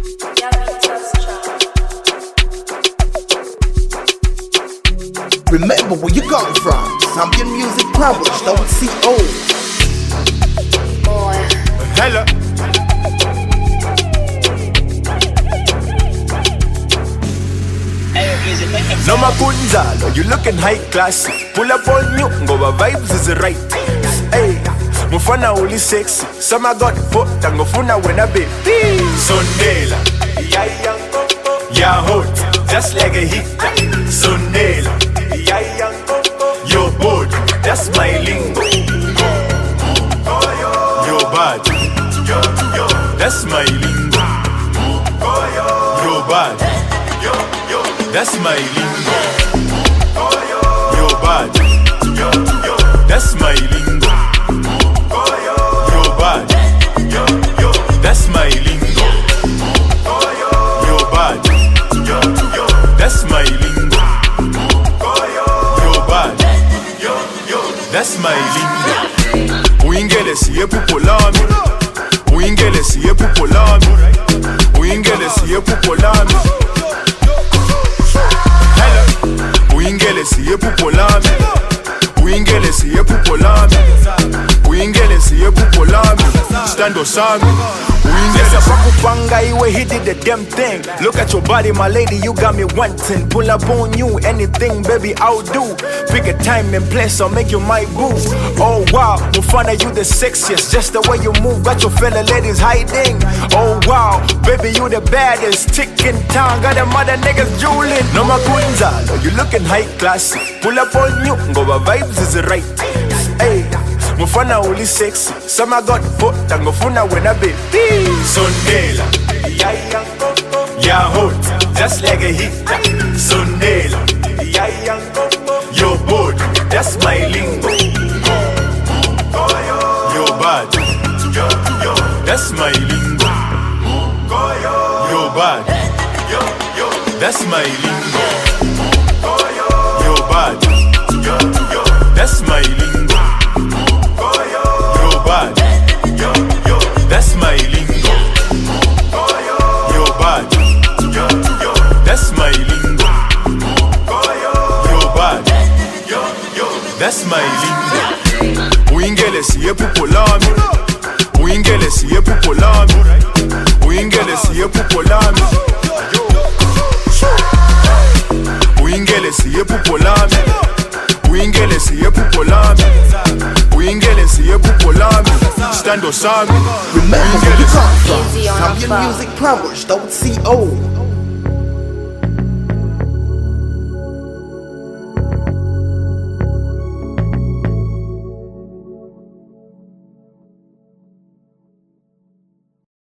Remember where you come from. Zambian Music Published, .co. Hello. No makunzalo, you looking high class. Pull up on you, go vibes is right. Hey, mufana uli sexy. Some got foot, and go funa when I be. Sondela, ya hot, just like a hit. Sondela, your body, that's my lingo. Your body, that's my lingo. Your body, that's my lingo. Your body, that's my lingo. Your body, that's my lingo. Your body, that's my lingo. Your body, that's my lingo. Uingele siye pupolami. Uingele siye pupolami. Uingele siye pupolami. Uingele siye pupolami. Uingele siye pupolami. Uingele siye pupolami. Stando sami. Uingele pakupanga iwe he did the damn thing. Look at your body my lady, you got me wanting. Pull up on you, anything baby I'll do. Pick a time and place, I'll make you my boo. Oh wow, Mufana you the sexiest. Just the way you move, got your fellow ladies hiding. Oh wow, baby you the baddest. Ticking town, got them other niggas drooling. No makunzalo, you looking high class. Pull up on you, go vibes is right. Hey, Mufana uli sexy. Some got foot, and go funa when I be. Sondela, ya hot, just like a hit. Sondela, your body, that's my lingo. Your body, that's my lingo. Your body, that's my lingo. Your body, that's my lingo. Your body, that's my lingo. Your body, that's my lingo. Your body, that's my lingo. Uingele siye pupolami. Uingele siye pupolami. Uingele siye pupolami. Uingele siye pupolami. Uingele siye pupolami. Uingele siye pupolami. Stando sami. Remember where you come from. Zambian Music Published, .co.